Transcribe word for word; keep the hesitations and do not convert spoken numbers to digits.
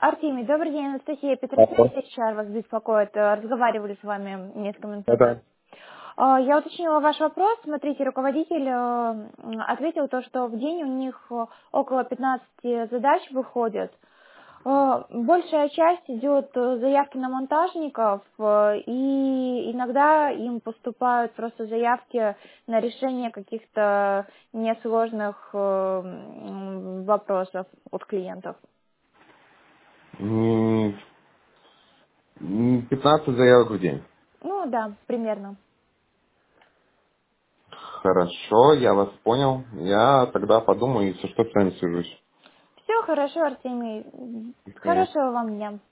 Артемий, добрый день, Анастасия Петросян, Ага. эйч ар вас беспокоит. Э, Разговаривали с вами несколько минут назад. Да. А, Я уточнила ваш вопрос. Смотрите, руководитель э, м, ответил то, что в день у них э, около пятнадцати задач выходит. Э, Большая часть идет э, заявки на монтажников, э, и иногда им поступают просто заявки на решение каких-то несложных э, м, вопросов от клиентов. М, м, пятнадцать заявок в день. Ну да, примерно. Хорошо, я вас понял. Я тогда подумаю, если что, с вами свяжусь. Все хорошо, Артемий. До свидания. Хорошего вам дня.